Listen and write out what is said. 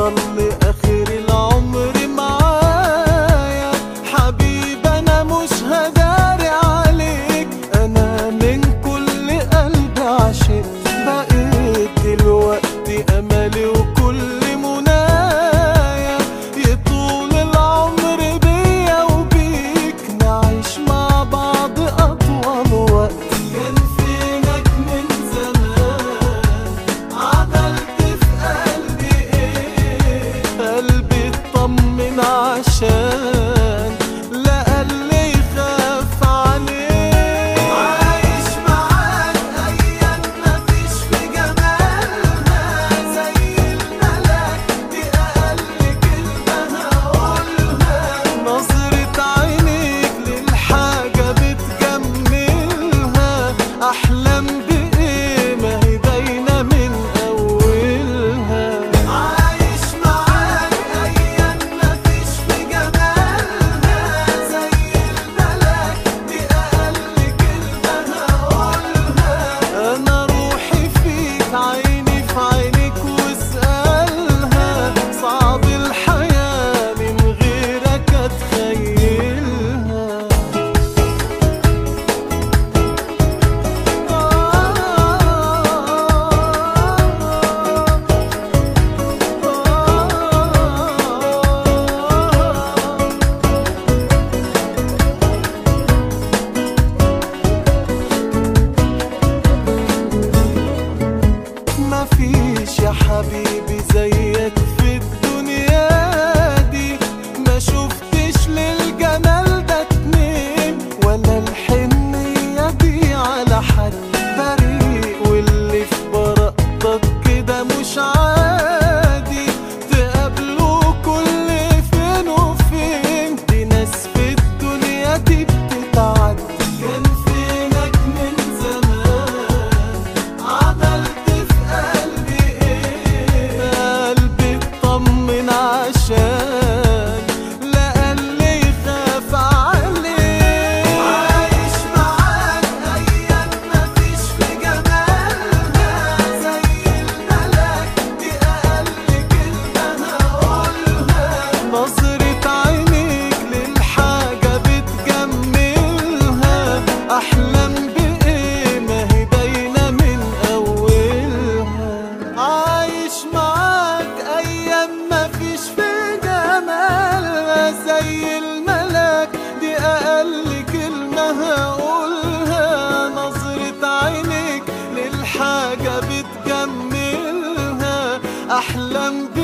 هفضل لآخر العمر معايا. حبيبي أنا مش هداري عليك، أنا من كل قلبي عشقت. بقيت دلوقتي أملي وكل منايا، يطول العمر بيا وبيك، نعيش مع بعض أطول وقت. كان فينك من زمان، عملت في قلبي إيه؟ قلبي اطمن عشان لقى اللي يخاف عليه. عايش معاك أيام مفيش في جمالها زي الملاك، دي أقل كلمة هقولها. نظرة عينيك للحاجة بتجملها، أحلام بإيه ما هي باينة من أولها. عايش معاك أيام مفيش في جمالها زي الملاك، دي أقل كلمة هقولها. أنا روحي فيك، عيني في عينيك واسألها، صعب الحياة من غيرك أتخيلها. مفيش يا حبيبي زيك في الدنيا دي، ما شفتش للجمال ده اتنين، ولا الحنية دي على حد. بريء واللي في براءتك كده مش عادي، تقابله كل فين وفين، دي ناس في الدنيا دي بتتعدي. كان فينك من زمان، عملت في قلبي إيه؟ قلبي اطمن عشان لقى اللي يخاف عليه. عايش معاك أيام مفيش في جمالها زي الملاك، دي أقل كلمة هقولها. نظرة عينيك للحاجة بتجملها، أحلام بإيه ما هي باينة من أولها. عايش معاك أيام مفيش في جمالها زي الملاك، دي أقل كلمة هقولها. نظرة عينيك للحاجة بتجملها، أحلام